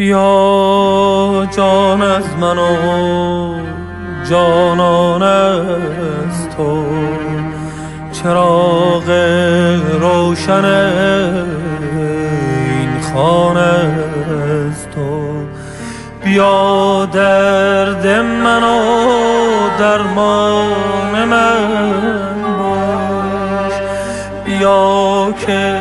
بیا جان از من و جانان از تو، چراغ روشن این خانه از تو. بیا درد من و درمان من باش، بیا که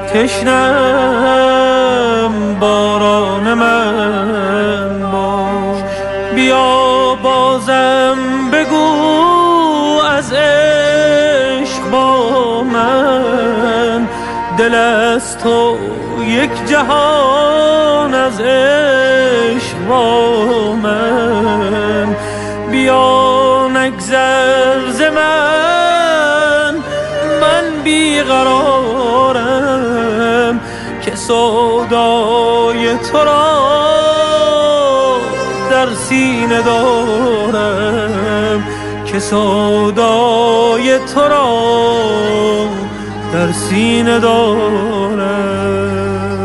تشنم باران من باش. بیا بازم بگو از عشق با من، دل از تو یک جهان از عشق با من. بیا نگذر ز من بیقرارم، که سودای تو را در سینه دارم، که سودای تو را در سینه دارم.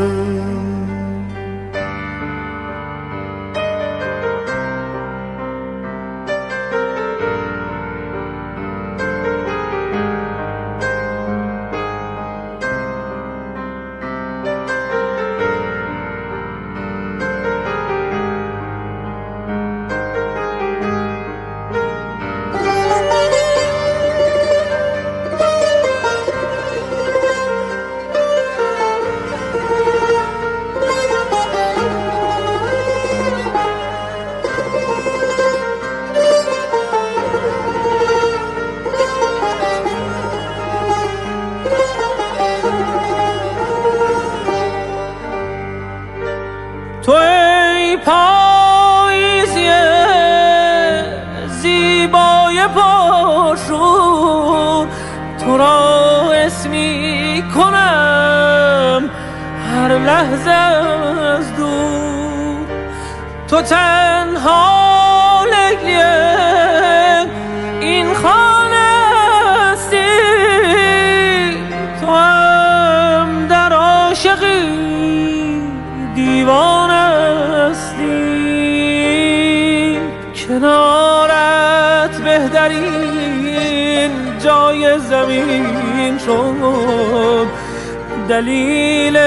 تو ای پاییزی زیبای پرشور، تو را اسمی کنم هر لحظه از دور. تو تنها لیلی این خانه هستی، تو هم در عاشقی دیوانه هستی. کنارت بهترین جای زمین شد، دلیل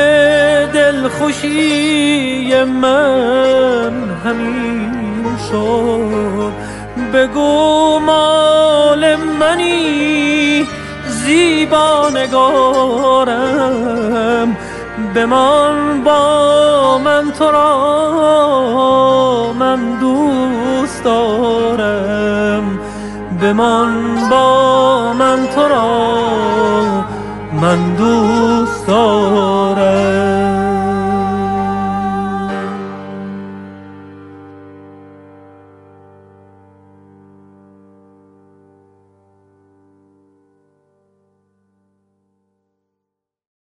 دلخوشی من همین شد. بگو مال منی زیبا نگارم، بمان با من تو را من دوست دارم، بمان با من تو را من دوست دارم.